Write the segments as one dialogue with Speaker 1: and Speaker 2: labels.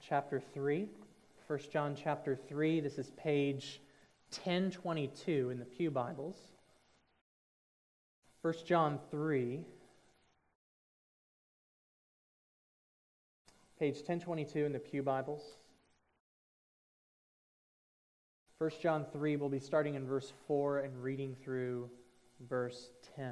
Speaker 1: chapter 3. 1 John chapter 3, this is page 1022 in the Pew Bibles. 1 John 3, page 1022 in the Pew Bibles. 1 John 3, we'll be starting in verse 4 and reading through verse 10.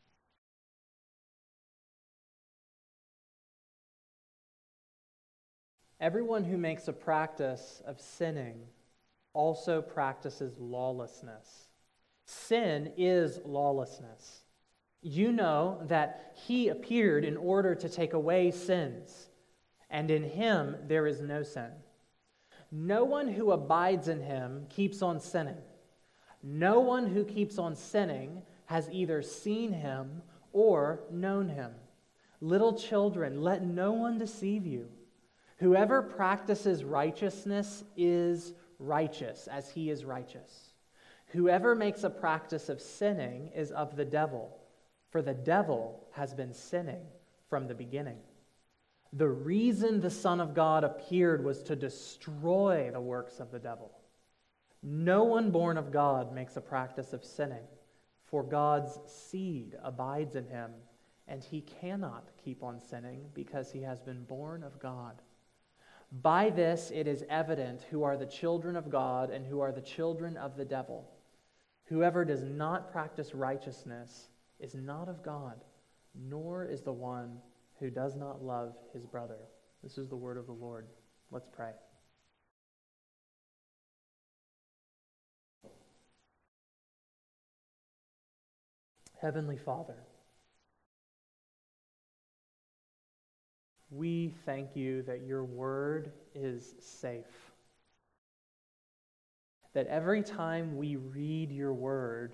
Speaker 1: Everyone who makes a practice of sinning also practices lawlessness. Sin is lawlessness. You know that he appeared in order to take away sins, and in him there is no sin. No one who abides in him keeps on sinning. No one who keeps on sinning has either seen him or known him. Little children, let no one deceive you. Whoever practices righteousness is righteous, as he is righteous. Whoever makes a practice of sinning is of the devil, for the devil has been sinning from the beginning. The reason the Son of God appeared was to destroy the works of the devil. No one born of God makes a practice of sinning, for God's seed abides in him, and he cannot keep on sinning because he has been born of God. By this it is evident who are the children of God and who are the children of the devil. Whoever does not practice righteousness is not of God, nor is the one who does not love his brother. This is the word of the Lord. Let's pray. Heavenly Father, we thank you that your word is safe. That every time we read your word,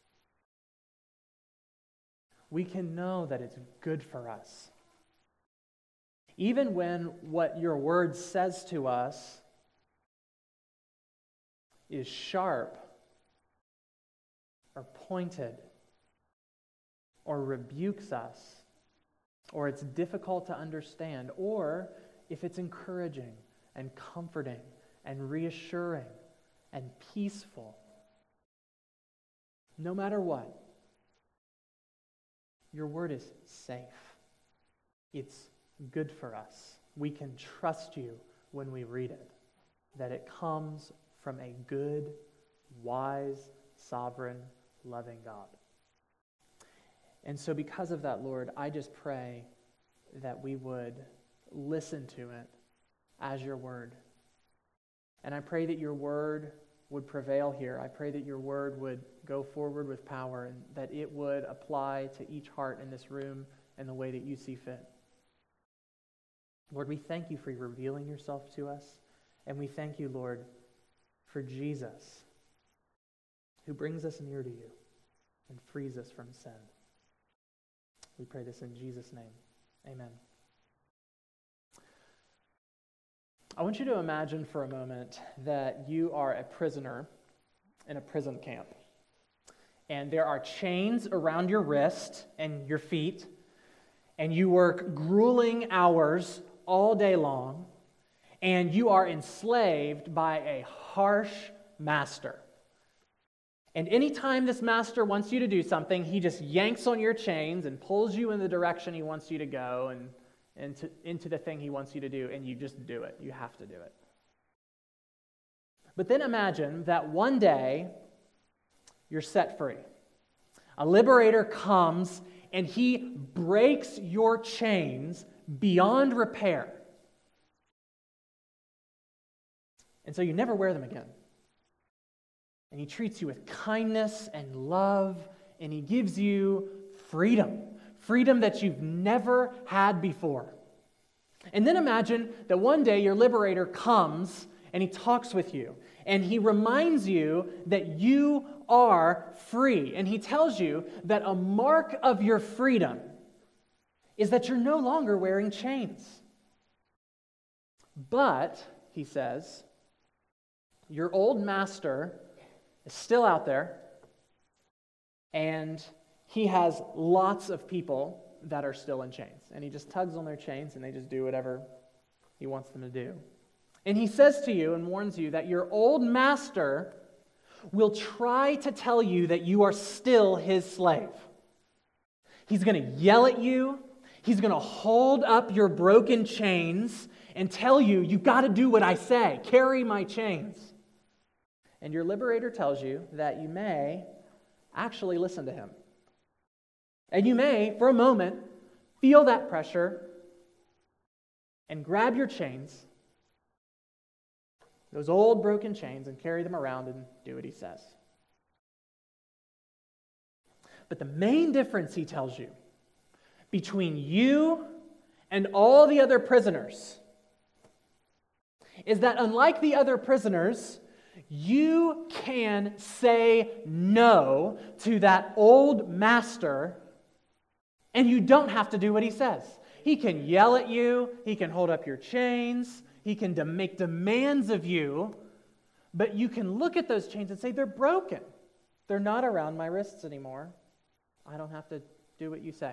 Speaker 1: we can know that it's good for us. Even when what your word says to us is sharp or pointed or rebukes us, or it's difficult to understand, or if it's encouraging and comforting and reassuring and peaceful. No matter what, your word is safe. It's good for us. We can trust you when we read it, that it comes from a good, wise, sovereign, loving God. And so because of that, Lord, I just pray that we would listen to it as your word. And I pray that your word would prevail here. I pray that your word would go forward with power and that it would apply to each heart in this room in the way that you see fit. Lord, we thank you for revealing yourself to us. And we thank you, Lord, for Jesus, who brings us near to you and frees us from sin. We pray this in Jesus' name. Amen. I want you to imagine for a moment that you are a prisoner in a prison camp. And there are chains around your wrist and your feet, and you work grueling hours all day long, and you are enslaved by a harsh master. And anytime this master wants you to do something, he just yanks on your chains and pulls you in the direction he wants you to go and into the thing he wants you to do, and you just do it. You have to do it. But then imagine that one day you're set free. A liberator comes and he breaks your chains beyond repair. And so you never wear them again. And he treats you with kindness and love, and he gives you freedom. Freedom that you've never had before. And then imagine that one day your liberator comes and he talks with you, and he reminds you that you are free. And he tells you that a mark of your freedom is that you're no longer wearing chains. But, he says, your old master is still out there, and he has lots of people that are still in chains. And he just tugs on their chains, and they just do whatever he wants them to do. And he says to you and warns you that your old master will try to tell you that you are still his slave. He's going to yell at you. He's going to hold up your broken chains and tell you, you got to do what I say. Carry my chains. And your liberator tells you that you may actually listen to him. And you may, for a moment, feel that pressure and grab your chains, those old broken chains, and carry them around and do what he says. But the main difference, he tells you, between you and all the other prisoners is that unlike the other prisoners, you can say no to that old master, and you don't have to do what he says. He can yell at you, he can hold up your chains, he can make demands of you, but you can look at those chains and say, they're broken. They're not around my wrists anymore. I don't have to do what you say.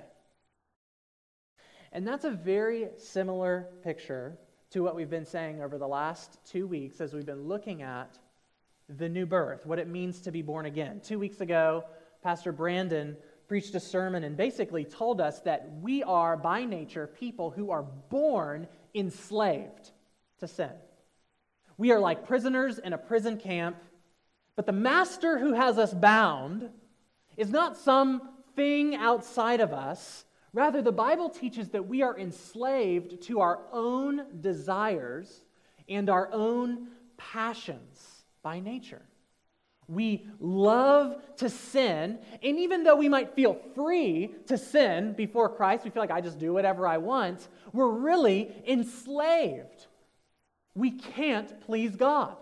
Speaker 1: And that's a very similar picture to what we've been saying over the last 2 weeks as we've been looking at the new birth, what it means to be born again. 2 weeks ago, Pastor Brandon preached a sermon and basically told us that we are, by nature, people who are born enslaved to sin. We are like prisoners in a prison camp, but the master who has us bound is not some thing outside of us. Rather, the Bible teaches that we are enslaved to our own desires and our own passions by nature. We love to sin, and even though we might feel free to sin before Christ, we feel like I just do whatever I want, we're really enslaved. We can't please God.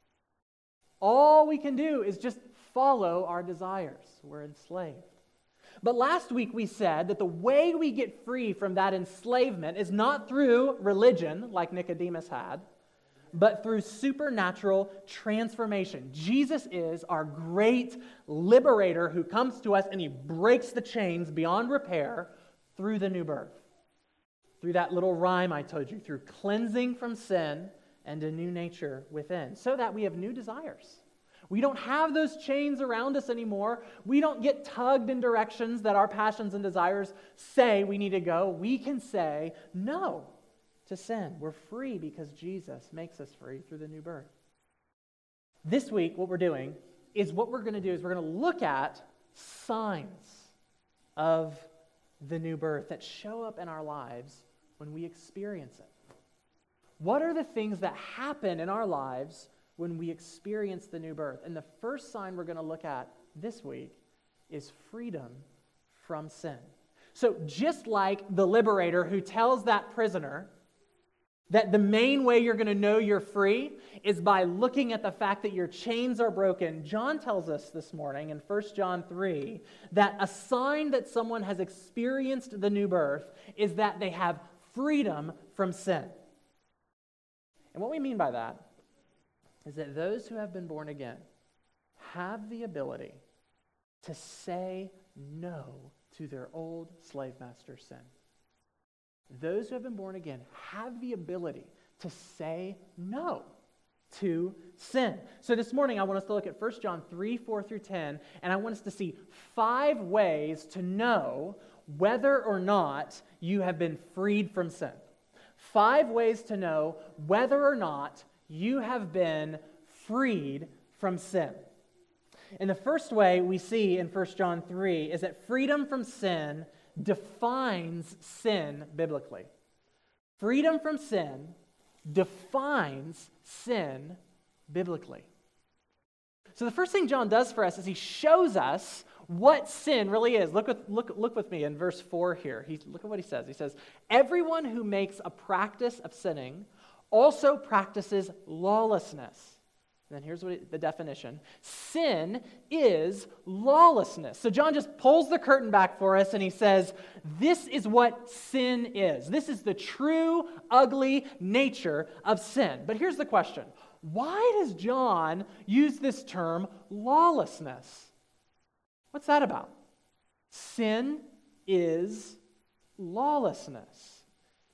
Speaker 1: All we can do is just follow our desires. We're enslaved. But last week we said that the way we get free from that enslavement is not through religion, like Nicodemus had, but through supernatural transformation. Jesus is our great liberator who comes to us and he breaks the chains beyond repair through the new birth. Through that little rhyme I told you, through cleansing from sin and a new nature within, so that we have new desires. We don't have those chains around us anymore. We don't get tugged in directions that our passions and desires say we need to go. We can say no to sin. We're free because Jesus makes us free through the new birth. This week, what we're going to look at signs of the new birth that show up in our lives when we experience it. What are the things that happen in our lives when we experience the new birth? And the first sign we're going to look at this week is freedom from sin. So just like the liberator who tells that prisoner that the main way you're going to know you're free is by looking at the fact that your chains are broken, John tells us this morning in 1 John 3 that a sign that someone has experienced the new birth is that they have freedom from sin. And what we mean by that is that those who have been born again have the ability to say no to their old slave master sin. Those who have been born again have the ability to say no to sin. So this morning I want us to look at 1 John 3, 4 through 10, and I want us to see 5 ways to know whether or not you have been freed from sin. 5 ways to know whether or not you have been freed from sin. And the first way we see in 1 John 3 is that freedom from sin defines sin biblically. Freedom from sin defines sin biblically. So the first thing John does for us is he shows us what sin really is. Look with me in verse 4 here. Look at what he says. He says, "Everyone who makes a practice of sinning also practices lawlessness." And then here's the definition. Sin is lawlessness. So John just pulls the curtain back for us and he says, this is what sin is. This is the true, ugly nature of sin. But here's the question. Why does John use this term lawlessness? What's that about? Sin is lawlessness.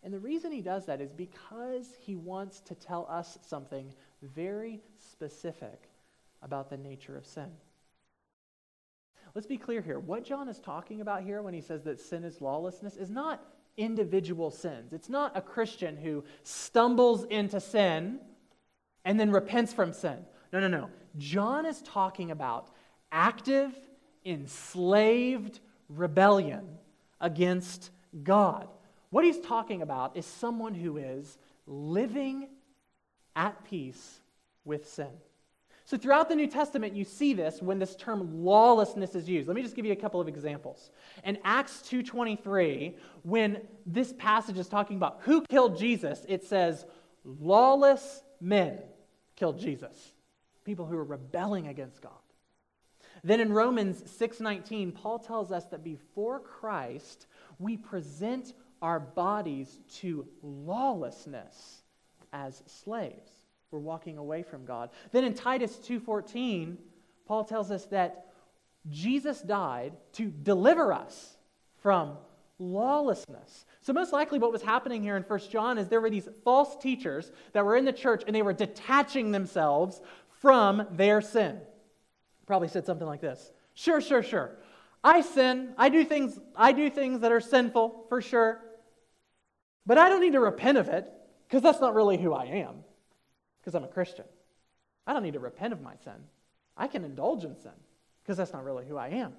Speaker 1: And the reason he does that is because he wants to tell us something very specific about the nature of sin. Let's be clear here. What John is talking about here when he says that sin is lawlessness is not individual sins. It's not a Christian who stumbles into sin and then repents from sin. No. John is talking about active, enslaved rebellion against God. What he's talking about is someone who is living at peace with sin. So throughout the New Testament, you see this when this term lawlessness is used. Let me just give you a couple of examples. In Acts 2:23, when this passage is talking about who killed Jesus, it says, lawless men killed Jesus. People who are rebelling against God. Then in Romans 6:19, Paul tells us that before Christ, we present our bodies to lawlessness as slaves. We're walking away from God. Then in Titus 2:14, Paul tells us that Jesus died to deliver us from lawlessness. So most likely what was happening here in 1 John is there were these false teachers that were in the church and they were detaching themselves from their sin. Probably said something like this. Sure. I sin. I do things that are sinful, for sure. But I don't need to repent of it because that's not really who I am. Because I'm a Christian. I don't need to repent of my sin. I can indulge in sin because that's not really who I am.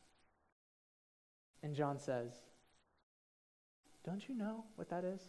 Speaker 1: And John says, don't you know what that is?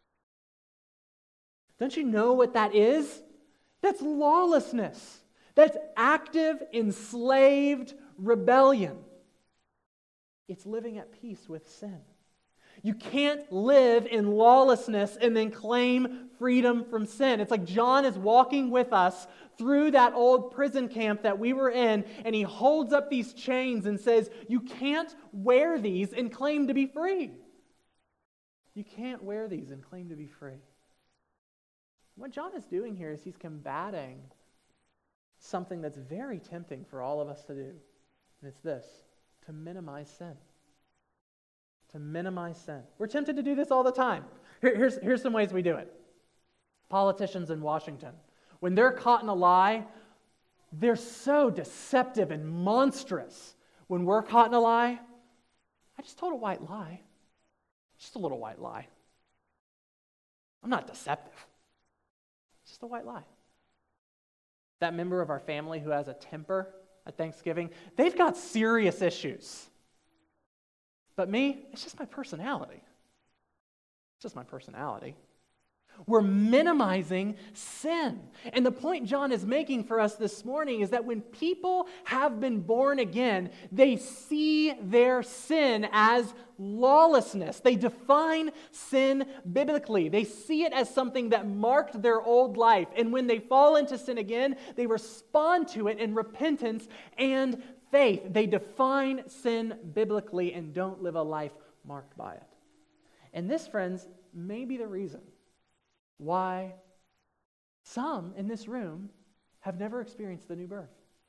Speaker 1: Don't you know what that is? That's lawlessness. That's active, enslaved rebellion. It's living at peace with sin. You can't live in lawlessness and then claim freedom from sin. It's like John is walking with us through that old prison camp that we were in, and he holds up these chains and says, you can't wear these and claim to be free. You can't wear these and claim to be free. What John is doing here is he's combating something that's very tempting for all of us to do. And it's this, to minimize sin. To minimize sin. We're tempted to do this all the time. Here's some ways we do it. Politicians in Washington, when they're caught in a lie, they're so deceptive and monstrous. When we're caught in a lie, I just told a white lie. Just a little white lie. I'm not deceptive. It's just a white lie. That member of our family who has a temper at Thanksgiving, they've got serious issues. But me, it's just my personality. It's just my personality. We're minimizing sin. And the point John is making for us this morning is that when people have been born again, they see their sin as lawlessness. They define sin biblically. They see it as something that marked their old life. And when they fall into sin again, they respond to it in repentance and faith. They define sin biblically and don't live a life marked by it. And this, friends, may be the reason why some in this room have never experienced the new birth.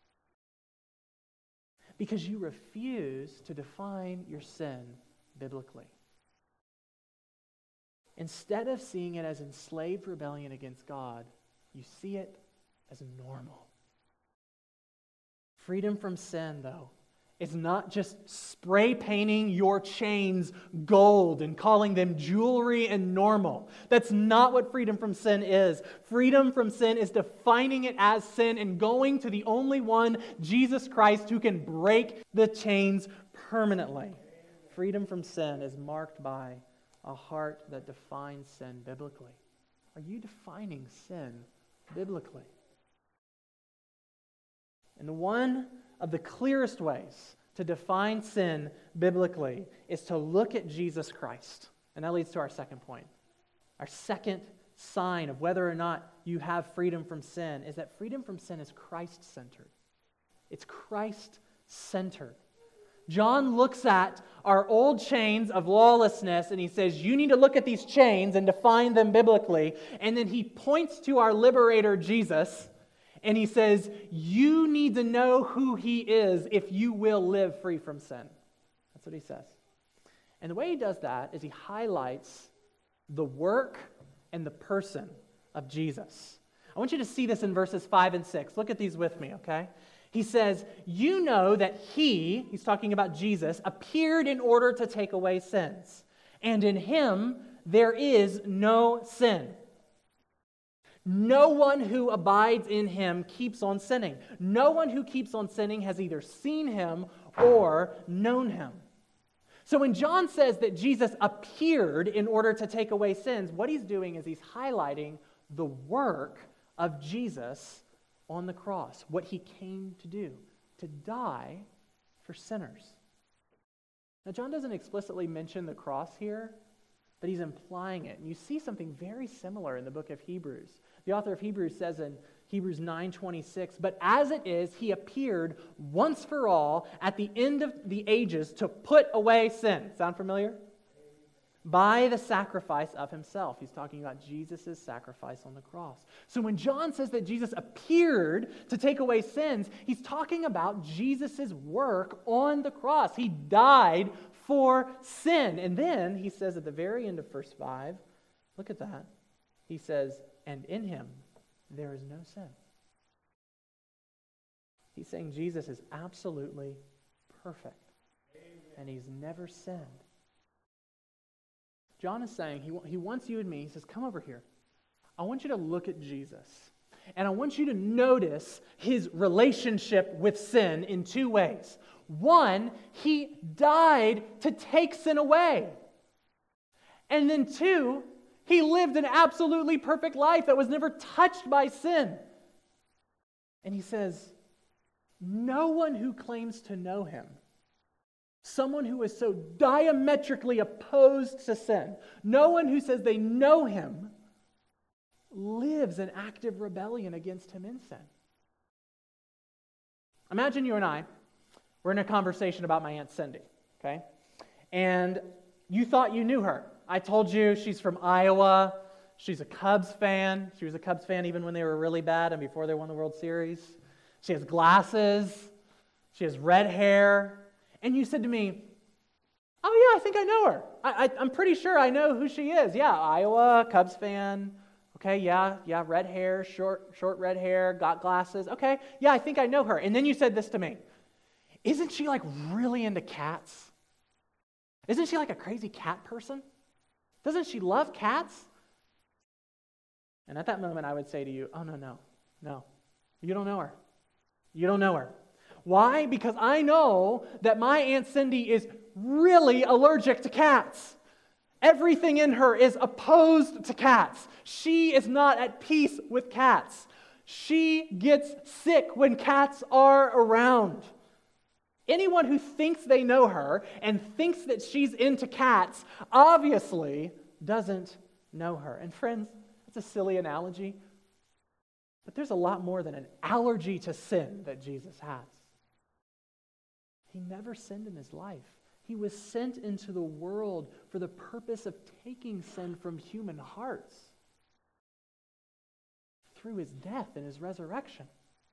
Speaker 1: Because you refuse to define your sin biblically. Instead of seeing it as enslaved rebellion against God, you see it as normal. Freedom from sin, though, is not just spray painting your chains gold and calling them jewelry and normal. That's not what freedom from sin is. Freedom from sin is defining it as sin and going to the only one, Jesus Christ, who can break the chains permanently. Freedom from sin is marked by a heart that defines sin biblically. Are you defining sin biblically? And one of the clearest ways to define sin biblically is to look at Jesus Christ. And that leads to our second point. Our second sign of whether or not you have freedom from sin is that freedom from sin is Christ-centered. It's Christ-centered. John looks at our old chains of lawlessness and he says, you need to look at these chains and define them biblically. And then he points to our liberator, Jesus, and he says, you need to know who he is if you will live free from sin. That's what he says. And the way he does that is he highlights the work and the person of Jesus. I want you to see this in verses 5 and 6. Look at these with me, okay? He says, you know that he's talking about Jesus, appeared in order to take away sins. And in him there is no sin. No one who abides in him keeps on sinning. No one who keeps on sinning has either seen him or known him. So when John says that Jesus appeared in order to take away sins, what he's doing is he's highlighting the work of Jesus on the cross, what he came to do, to die for sinners. Now, John doesn't explicitly mention the cross here, but he's implying it. And you see something very similar in the book of Hebrews. The author of Hebrews says in Hebrews 9:26, but as it is, he appeared once for all at the end of the ages to put away sin. Sound familiar? By the sacrifice of himself. He's talking about Jesus' sacrifice on the cross. So when John says that Jesus appeared to take away sins, he's talking about Jesus' work on the cross. He died for sin. And then he says at the very end of verse 5, look at that. He says, and in him there is no sin. He's saying Jesus is absolutely perfect. And he's never sinned. John is saying, he wants you and me, he says, come over here. I want you to look at Jesus. And I want you to notice his relationship with sin in two ways. One, he died to take sin away. And then two, he lived an absolutely perfect life that was never touched by sin. And he says, no one who claims to know him, someone who is so diametrically opposed to sin, no one who says they know him, lives in active rebellion against him in sin. Imagine you and I, we're in a conversation about my Aunt Cindy, okay? And you thought you knew her. I told you she's from Iowa. She's a Cubs fan. She was a Cubs fan even when they were really bad and before they won the World Series. She has glasses. She has red hair. And you said to me, oh yeah, I think I know her. I'm pretty sure I know who she is. Yeah, Iowa, Cubs fan. Okay, yeah, red hair, short red hair, got glasses. Okay, yeah, I think I know her. And then you said this to me. Isn't she like really into cats? Isn't she like a crazy cat person? Doesn't she love cats? And at that moment I would say to you, oh no, you don't know her. You don't know her. Why? Because I know that my Aunt Cindy is really allergic to cats. Everything in her is opposed to cats. She is not at peace with cats. She gets sick when cats are around. Anyone who thinks they know her and thinks that she's into cats obviously doesn't know her. And friends, it's a silly analogy, but there's a lot more than an allergy to sin that Jesus has. He never sinned in his life. He was sent into the world for the purpose of taking sin from human hearts through his death and his resurrection.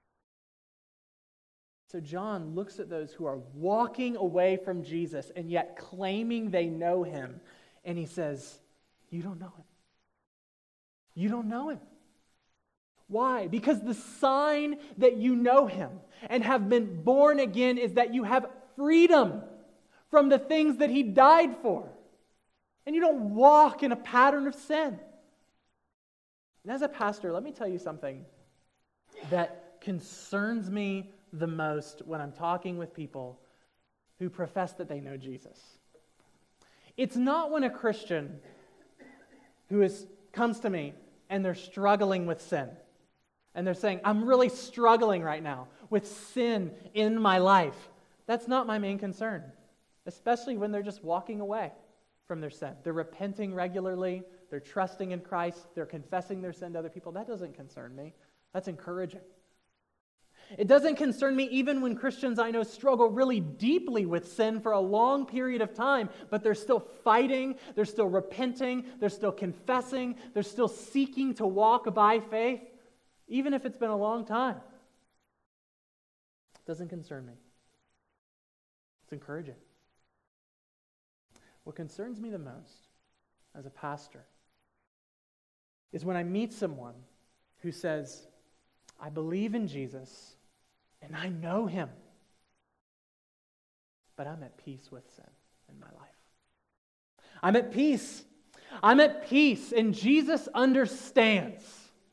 Speaker 1: So John looks at those who are walking away from Jesus and yet claiming they know him, and he says, you don't know him. You don't know him. Why? Because the sign that you know him and have been born again is that you have freedom from the things that he died for. And you don't walk in a pattern of sin. And as a pastor, let me tell you something that concerns me the most when I'm talking with people who profess that they know Jesus. It's not when a Christian who comes to me and they're struggling with sin. And they're saying, I'm really struggling right now with sin in my life. That's not my main concern, especially when they're just walking away from their sin. They're repenting regularly. They're trusting in Christ. They're confessing their sin to other people. That doesn't concern me. That's encouraging. It doesn't concern me even when Christians I know struggle really deeply with sin for a long period of time, but they're still fighting, they're still repenting, they're still confessing, they're still seeking to walk by faith, even if it's been a long time. It doesn't concern me. It's encouraging. What concerns me the most as a pastor is when I meet someone who says, I believe in Jesus and I know him, but I'm at peace with sin in my life. I'm at peace. I'm at peace, and Jesus understands.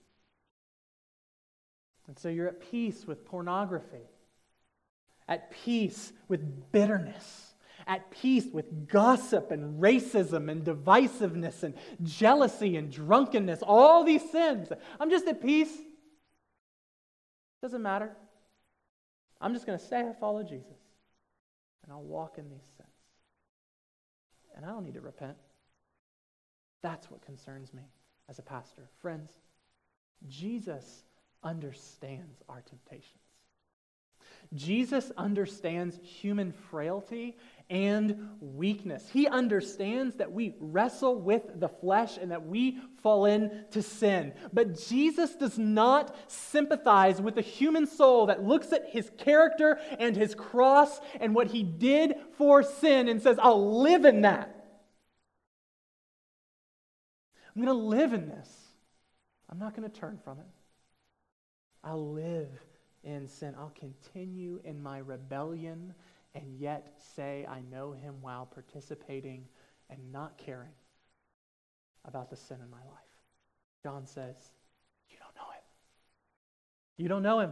Speaker 1: And so you're at peace with pornography, at peace with bitterness, at peace with gossip and racism and divisiveness and jealousy and drunkenness, all these sins. I'm just at peace. Doesn't matter. I'm just going to say I follow Jesus, and I'll walk in these sins. And I don't need to repent. That's what concerns me as a pastor. Friends, Jesus understands our temptations. Jesus understands human frailty and weakness. He understands that we wrestle with the flesh and that we fall into sin. But Jesus does not sympathize with the human soul that looks at his character and his cross and what he did for sin and says, I'll live in that. I'm going to live in this. I'm not going to turn from it. I'll live in sin. I'll continue in my rebellion and yet say I know him while participating and not caring about the sin in my life. John says, you don't know him. You don't know him.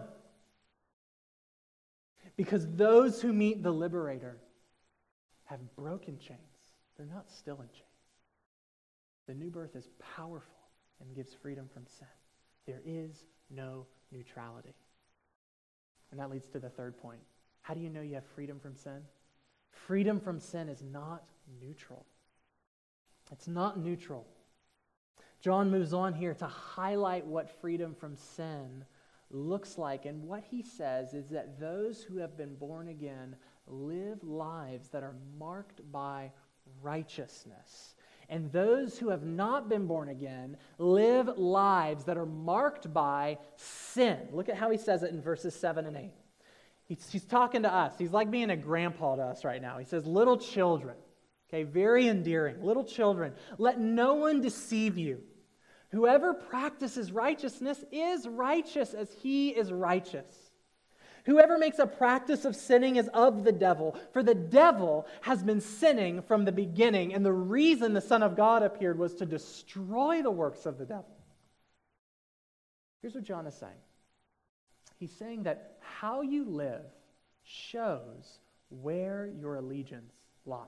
Speaker 1: Because those who meet the liberator have broken chains. They're not still in chains. The new birth is powerful and gives freedom from sin. There is no neutrality. And that leads to the third point. How do you know you have freedom from sin? Freedom from sin is not neutral. It's not neutral. John moves on here to highlight what freedom from sin looks like. And what he says is that those who have been born again live lives that are marked by righteousness. And those who have not been born again live lives that are marked by sin. Look at how he says it in verses 7 and 8. He's talking to us. He's like being a grandpa to us right now. He says, little children, okay, very endearing, little children, let no one deceive you. Whoever practices righteousness is righteous as he is righteous. Whoever makes a practice of sinning is of the devil, for the devil has been sinning from the beginning, and the reason the Son of God appeared was to destroy the works of the devil. Here's what John is saying. He's saying that how you live shows where your allegiance lies.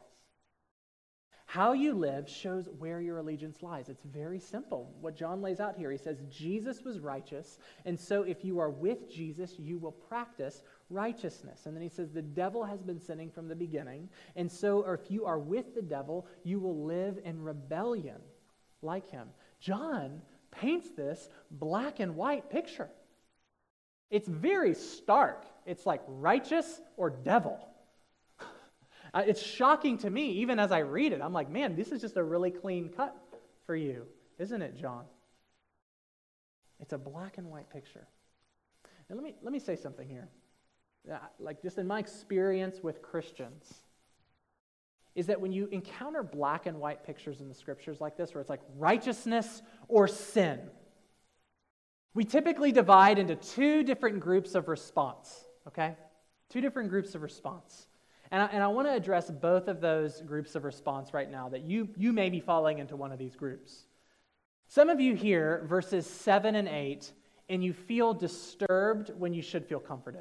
Speaker 1: How you live shows where your allegiance lies. It's very simple. What John lays out here, he says Jesus was righteous, and so if you are with Jesus, you will practice righteousness. And then he says the devil has been sinning from the beginning, and so if you are with the devil, you will live in rebellion like him. John paints this black and white picture. It's very stark. It's like righteous or devil. It's shocking to me, even as I read it. I'm like, man, this is just a really clean cut for you, isn't it, John? It's a black and white picture. And let me say something here. Like just in my experience with Christians, is that when you encounter black and white pictures in the scriptures like this, where it's like righteousness or sin, we typically divide into two different groups of response, okay? Two different groups of response. And I want to address both of those groups of response right now, that you may be falling into one of these groups. Some of you hear verses 7 and 8, and you feel disturbed when you should feel comforted.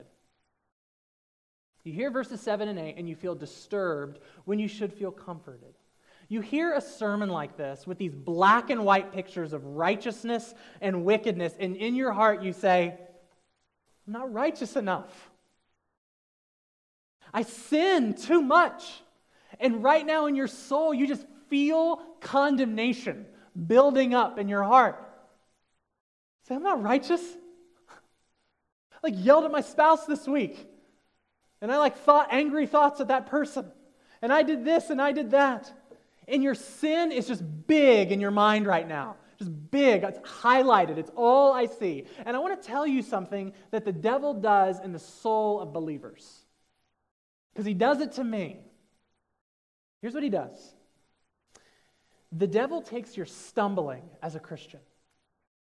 Speaker 1: You hear verses 7 and 8, and you feel disturbed when you should feel comforted. You hear a sermon like this with these black and white pictures of righteousness and wickedness, and in your heart you say, I'm not righteous enough. I sin too much. And right now in your soul, you just feel condemnation building up in your heart. Say, I'm not righteous. I yelled at my spouse this week. And I thought angry thoughts at that person. And I did this and I did that. And your sin is just big in your mind right now. Just big. It's highlighted. It's all I see. And I want to tell you something that the devil does in the soul of believers. Because he does it to me. Here's what he does. The devil takes your stumbling as a Christian,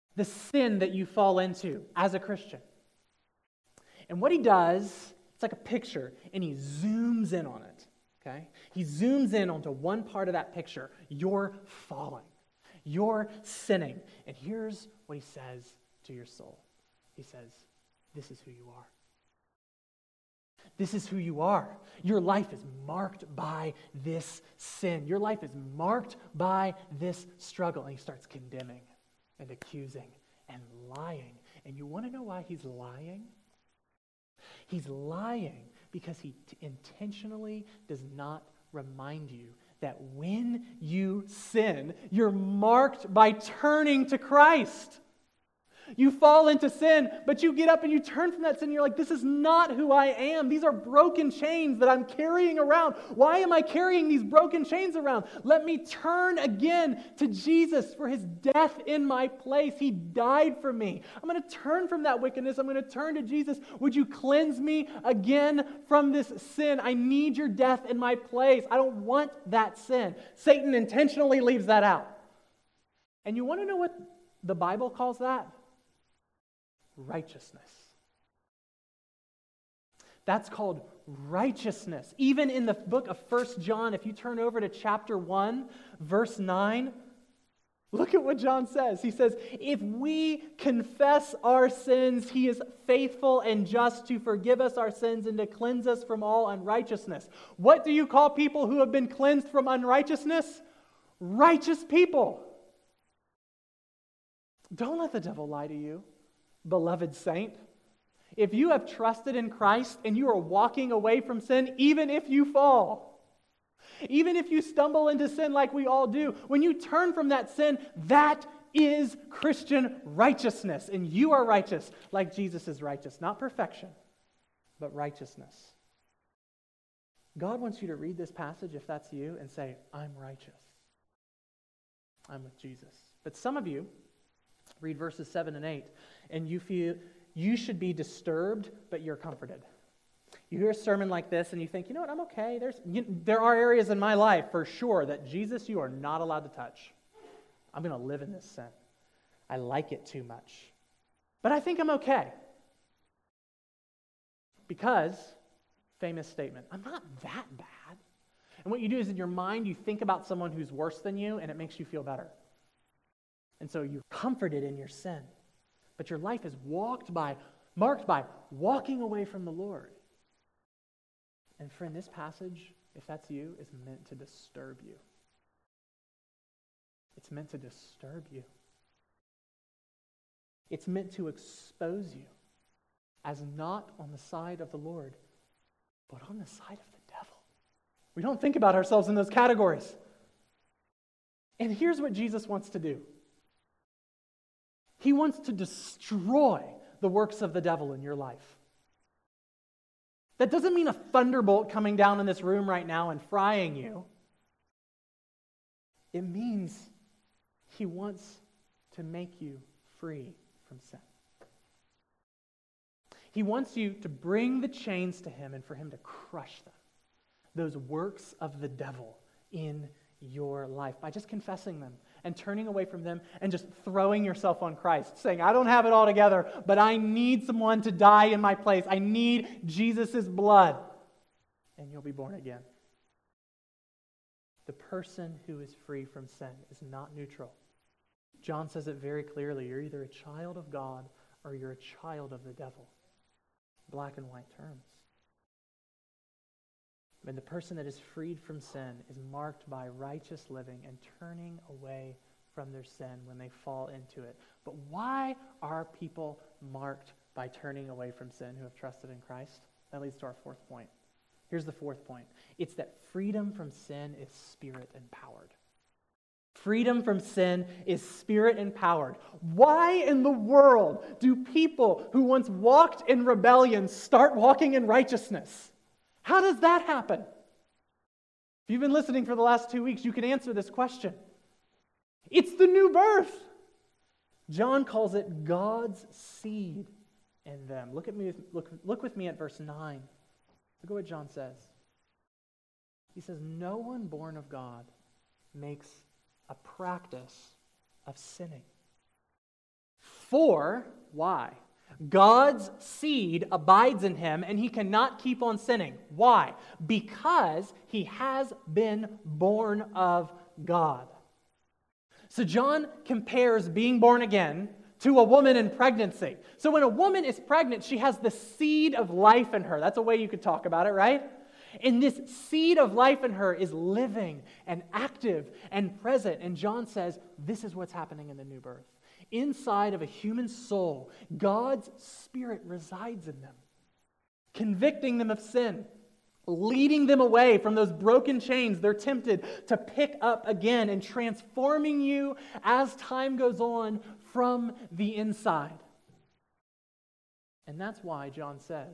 Speaker 1: the sin that you fall into as a Christian. And what he does, it's like a picture, and he zooms in on it, okay? He zooms in onto one part of that picture. You're falling. You're sinning. And here's what he says to your soul. He says, this is who you are. This is who you are. Your life is marked by this sin. Your life is marked by this struggle. And he starts condemning and accusing and lying. And you want to know why he's lying? He's lying because he intentionally does not remind you that when you sin, you're marked by turning to Christ. You fall into sin, but you get up and you turn from that sin and you're like, this is not who I am. These are broken chains that I'm carrying around. Why am I carrying these broken chains around? Let me turn again to Jesus for his death in my place. He died for me. I'm going to turn from that wickedness. I'm going to turn to Jesus. Would you cleanse me again from this sin? I need your death in my place. I don't want that sin. Satan intentionally leaves that out. And you want to know what the Bible calls that? Righteousness. That's called righteousness. Even in the book of 1 John, if you turn over to chapter 1, verse 9, look at what John says. He says, if we confess our sins, he is faithful and just to forgive us our sins and to cleanse us from all unrighteousness. What do you call people who have been cleansed from unrighteousness? Righteous people. Don't let the devil lie to you. Beloved saint, if you have trusted in Christ and you are walking away from sin, even if you fall, even if you stumble into sin like we all do, when you turn from that sin, that is Christian righteousness. And you are righteous like Jesus is righteous. Not perfection, but righteousness. God wants you to read this passage, if that's you, and say, I'm righteous. I'm with Jesus. But some of you read verses 7 and 8, and you feel you should be disturbed, but you're comforted. You hear a sermon like this, and you think, you know what, I'm okay. There are areas in my life, for sure, that Jesus, you are not allowed to touch. I'm going to live in this sin. I like it too much. But I think I'm okay. Because, famous statement, I'm not that bad. And what you do is in your mind, you think about someone who's worse than you, and it makes you feel better. And so you're comforted in your sin. But your life is marked by walking away from the Lord. And friend, this passage, if that's you, is meant to disturb you. It's meant to disturb you. It's meant to expose you as not on the side of the Lord, but on the side of the devil. We don't think about ourselves in those categories. And here's what Jesus wants to do. He wants to destroy the works of the devil in your life. That doesn't mean a thunderbolt coming down in this room right now and frying you. It means he wants to make you free from sin. He wants you to bring the chains to him and for him to crush them. Those works of the devil in your life by just confessing them and turning away from them and just throwing yourself on Christ, saying, I don't have it all together, but I need someone to die in my place. I need Jesus' blood. And you'll be born again. The person who is free from sin is not neutral. John says it very clearly. You're either a child of God or you're a child of the devil. Black and white terms. And the person that is freed from sin is marked by righteous living and turning away from their sin when they fall into it. But why are people marked by turning away from sin who have trusted in Christ? That leads to our fourth point. Here's the fourth point. It's that freedom from sin is spirit empowered. Freedom from sin is spirit empowered. Why in the world do people who once walked in rebellion start walking in righteousness? How does that happen? If you've been listening for the last 2 weeks, you can answer this question. It's the new birth. John calls it God's seed in them. Look with me at verse 9. Look at what John says. He says, no one born of God makes a practice of sinning. For, why? God's seed abides in him, and he cannot keep on sinning. Why? Because he has been born of God. So John compares being born again to a woman in pregnancy. So when a woman is pregnant, she has the seed of life in her. That's a way you could talk about it, right? And this seed of life in her is living and active and present. And John says, this is what's happening in the new birth. Inside of a human soul, God's Spirit resides in them, convicting them of sin, leading them away from those broken chains they're tempted to pick up again, and transforming you as time goes on from the inside. And that's why John says,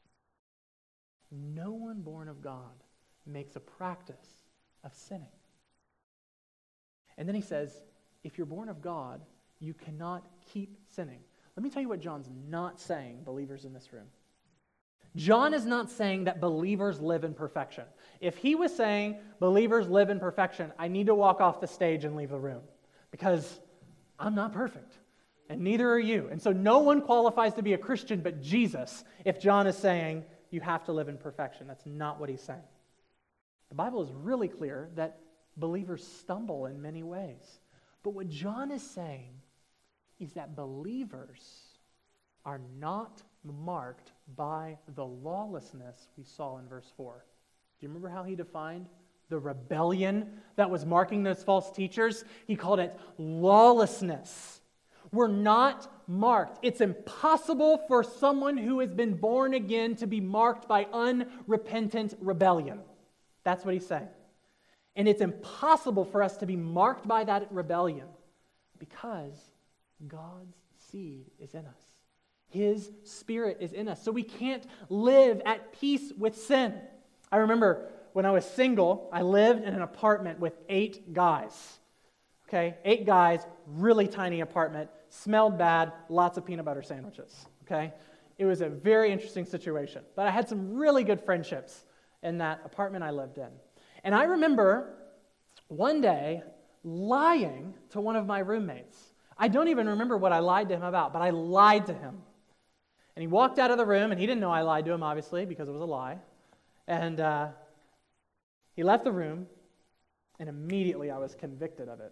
Speaker 1: no one born of God makes a practice of sinning. And then he says, if you're born of God, you cannot keep sinning. Let me tell you what John's not saying, believers in this room. John is not saying that believers live in perfection. If he was saying believers live in perfection, I need to walk off the stage and leave the room, because I'm not perfect, and neither are you. And so no one qualifies to be a Christian but Jesus if John is saying you have to live in perfection. That's not what he's saying. The Bible is really clear that believers stumble in many ways. But what John is saying is that believers are not marked by the lawlessness we saw in verse 4. Do you remember how he defined the rebellion that was marking those false teachers? He called it lawlessness. We're not marked. It's impossible for someone who has been born again to be marked by unrepentant rebellion. That's what he's saying. And it's impossible for us to be marked by that rebellion because God's seed is in us. His Spirit is in us. So we can't live at peace with sin. I remember when I was single, I lived in an apartment with 8 guys. Okay, 8 guys, really tiny apartment, smelled bad, lots of peanut butter sandwiches. Okay, it was a very interesting situation. But I had some really good friendships in that apartment I lived in. And I remember one day lying to one of my roommates. I don't even remember what I lied to him about, but I lied to him. And he walked out of the room, and he didn't know I lied to him, obviously, because it was a lie. And he left the room, and immediately I was convicted of it.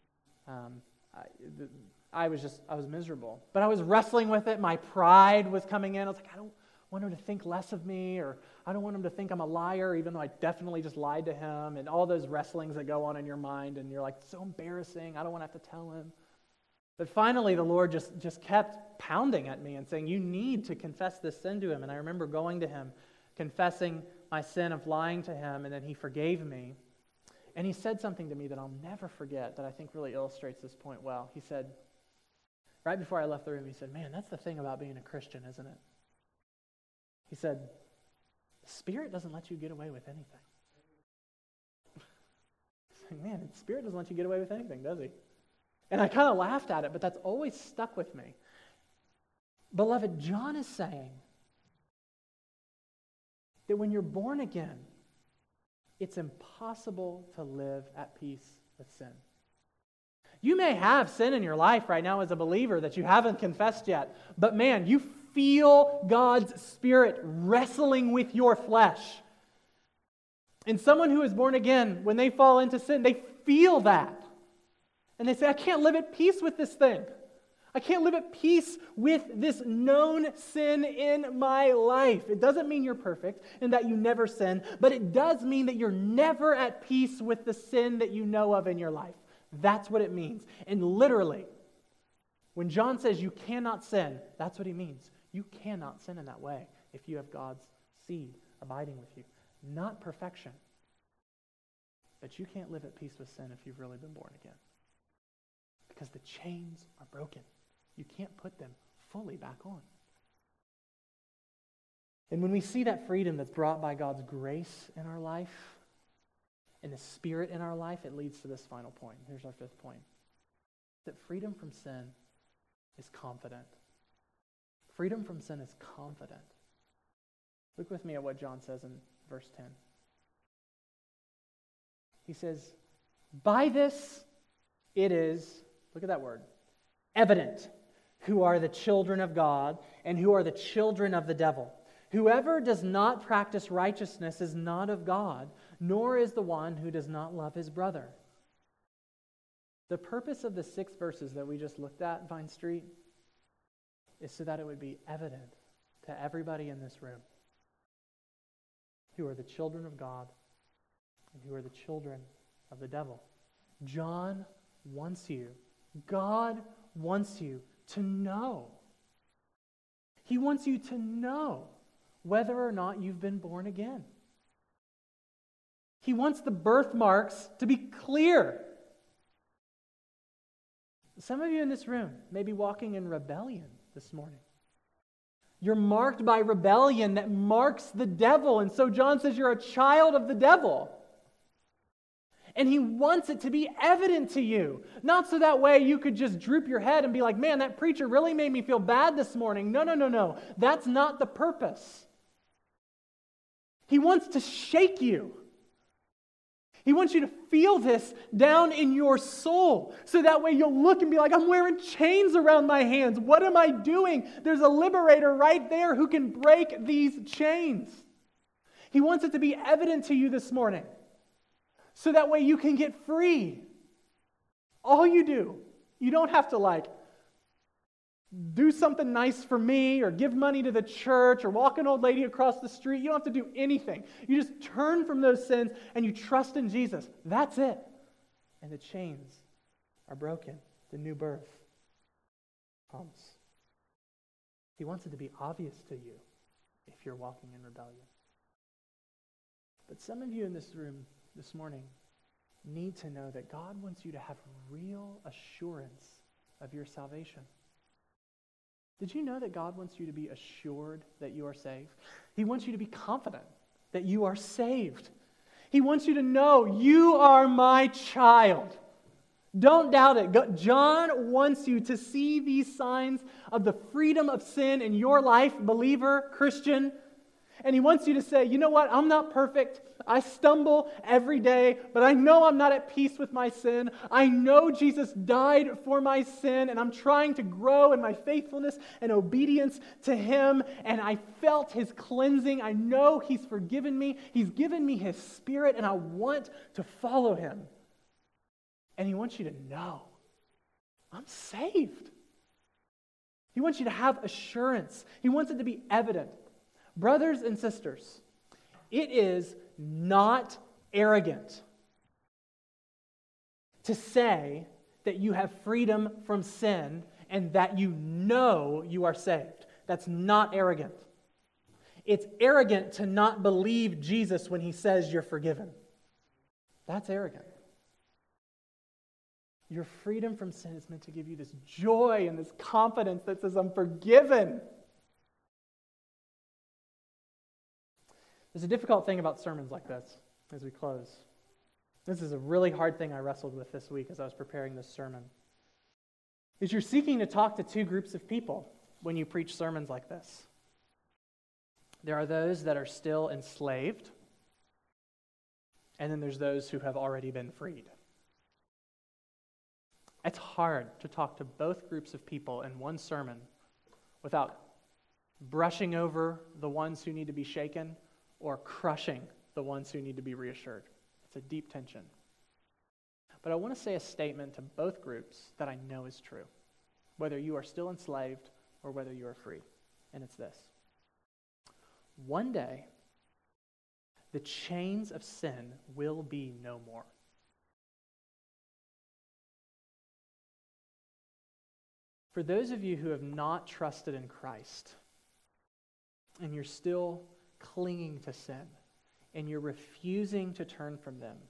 Speaker 1: I was miserable. But I was wrestling with it. My pride was coming in. I was like, I don't want him to think less of me, or I don't want him to think I'm a liar, even though I definitely just lied to him, and all those wrestlings that go on in your mind, and you're like, so embarrassing, I don't want to have to tell him. But finally, the Lord just kept pounding at me and saying, you need to confess this sin to him. And I remember going to him, confessing my sin of lying to him, and then he forgave me. And he said something to me that I'll never forget that I think really illustrates this point well. He said, right before I left the room, he said, man, that's the thing about being a Christian, isn't it? He said, the Spirit doesn't let you get away with anything. Man, the Spirit doesn't let you get away with anything, does he? And I kind of laughed at it, but that's always stuck with me. Beloved, John is saying that when you're born again, it's impossible to live at peace with sin. You may have sin in your life right now as a believer that you haven't confessed yet, but man, you feel God's Spirit wrestling with your flesh. And someone who is born again, when they fall into sin, they feel that. And they say, I can't live at peace with this thing. I can't live at peace with this known sin in my life. It doesn't mean you're perfect and that you never sin, but it does mean that you're never at peace with the sin that you know of in your life. That's what it means. And literally, when John says you cannot sin, that's what he means. You cannot sin in that way if you have God's seed abiding with you. Not perfection, but you can't live at peace with sin if you've really been born again. Because the chains are broken. You can't put them fully back on. And when we see that freedom that's brought by God's grace in our life and the Spirit in our life, it leads to this final point. Here's our 5th point. That freedom from sin is confident. Freedom from sin is confident. Look with me at what John says in verse 10. He says, by this it is, look at that word, evident who are the children of God and who are the children of the devil. Whoever does not practice righteousness is not of God, nor is the one who does not love his brother. The purpose of the 6 verses that we just looked at, Vine Street, is so that it would be evident to everybody in this room who are the children of God and who are the children of the devil. God wants you to know. He wants you to know whether or not you've been born again. He wants the birthmarks to be clear. Some of you in this room may be walking in rebellion this morning. You're marked by rebellion that marks the devil. And so John says you're a child of the devil. And he wants it to be evident to you. Not so that way you could just droop your head and be like, man, that preacher really made me feel bad this morning. No. That's not the purpose. He wants to shake you. He wants you to feel this down in your soul. So that way you'll look and be like, I'm wearing chains around my hands. What am I doing? There's a liberator right there who can break these chains. He wants it to be evident to you this morning. So that way you can get free. All you do, you don't have to do something nice for me or give money to the church or walk an old lady across the street. You don't have to do anything. You just turn from those sins and you trust in Jesus. That's it. And the chains are broken. The new birth comes. He wants it to be obvious to you if you're walking in rebellion. But some of you in this room this morning need to know that God wants you to have real assurance of your salvation. Did you know that God wants you to be assured that you are saved? He wants you to be confident that you are saved. He wants you to know you are my child. Don't doubt it. John wants you to see these signs of the freedom of sin in your life, believer, Christian. And he wants you to say, you know what? I'm not perfect. I stumble every day, but I know I'm not at peace with my sin. I know Jesus died for my sin, and I'm trying to grow in my faithfulness and obedience to him, and I felt his cleansing. I know he's forgiven me. He's given me his Spirit, and I want to follow him. And he wants you to know, I'm saved. He wants you to have assurance. He wants it to be evident. Brothers and sisters, it is not arrogant to say that you have freedom from sin and that you know you are saved. That's not arrogant. It's arrogant to not believe Jesus when he says you're forgiven. That's arrogant. Your freedom from sin is meant to give you this joy and this confidence that says, I'm forgiven. There's a difficult thing about sermons like this as we close. This is a really hard thing I wrestled with this week as I was preparing this sermon. Is you're seeking to talk to 2 groups of people when you preach sermons like this. There are those that are still enslaved, and then there's those who have already been freed. It's hard to talk to both groups of people in one sermon without brushing over the ones who need to be shaken or crushing the ones who need to be reassured. It's a deep tension. But I want to say a statement to both groups that I know is true, whether you are still enslaved or whether you are free. And it's this. One day, the chains of sin will be no more. For those of you who have not trusted in Christ, and you're still clinging to sin, and you're refusing to turn from them,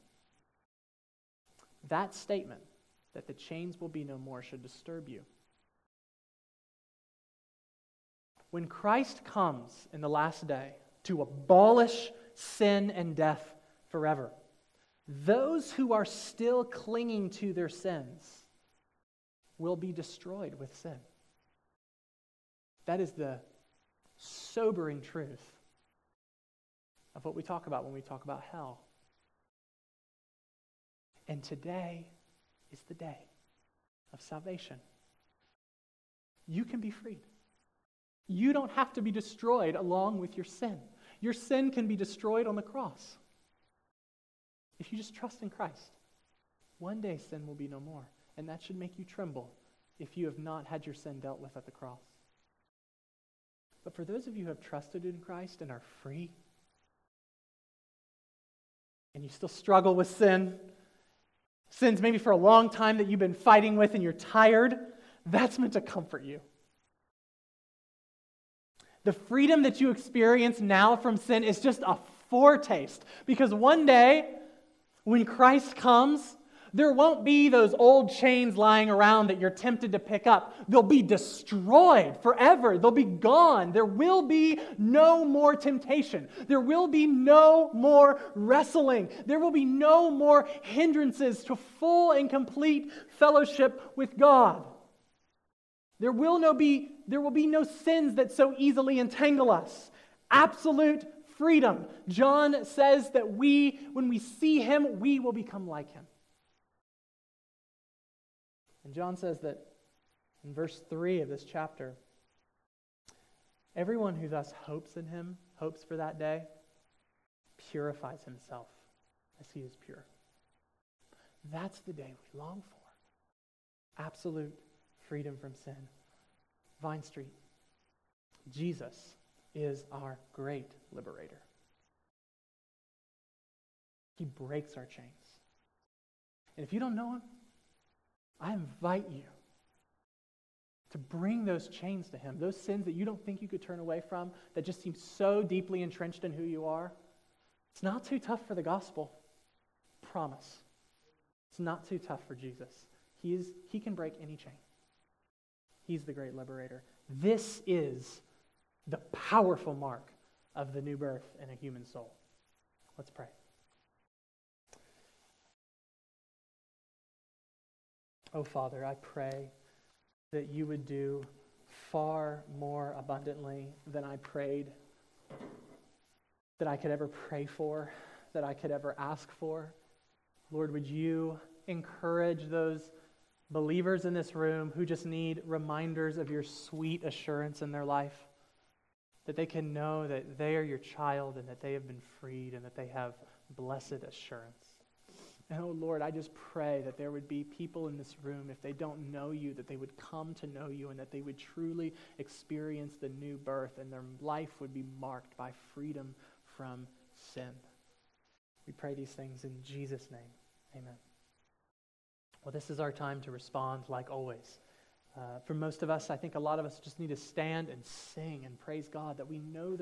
Speaker 1: that statement, that the chains will be no more, should disturb you. When Christ comes in the last day to abolish sin and death forever, those who are still clinging to their sins will be destroyed with sin. That is the sobering truth of what we talk about when we talk about hell. And today is the day of salvation. you can be freed. You don't have to be destroyed along with your sin. Your sin can be destroyed on the cross. If you just trust in Christ, one day sin will be no more. And that should make you tremble if you have not had your sin dealt with at the cross. But for those of you who have trusted in Christ and are free, and you still struggle with sins maybe for a long time that you've been fighting with and you're tired, that's meant to comfort you. The freedom that you experience now from sin is just a foretaste, because one day, when Christ comes, there won't be those old chains lying around that you're tempted to pick up. They'll be destroyed forever. They'll be gone. There will be no more temptation. There will be no more wrestling. There will be no more hindrances to full and complete fellowship with God. There will be no sins that so easily entangle us. Absolute freedom. John says that when we see him, we will become like him. And John says that in verse 3 of this chapter, everyone who thus hopes in him, hopes for that day, purifies himself as he is pure. That's the day we long for. Absolute freedom from sin. Vine Street. Jesus is our great liberator. He breaks our chains. And if you don't know him, I invite you to bring those chains to him, those sins that you don't think you could turn away from, that just seem so deeply entrenched in who you are. It's not too tough for the gospel. Promise. It's not too tough for Jesus. He can break any chain. He's the great liberator. This is the powerful mark of the new birth in a human soul. Let's pray. Oh, Father, I pray that you would do far more abundantly than I prayed, that I could ever pray for, that I could ever ask for. Lord, would you encourage those believers in this room who just need reminders of your sweet assurance in their life, that they can know that they are your child and that they have been freed and that they have blessed assurance. And oh Lord, I just pray that there would be people in this room, if they don't know you, that they would come to know you and that they would truly experience the new birth and their life would be marked by freedom from sin. We pray these things in Jesus' name. Amen. Well, this is our time to respond like always. For most of us, I think a lot of us just need to stand and sing and praise God that we know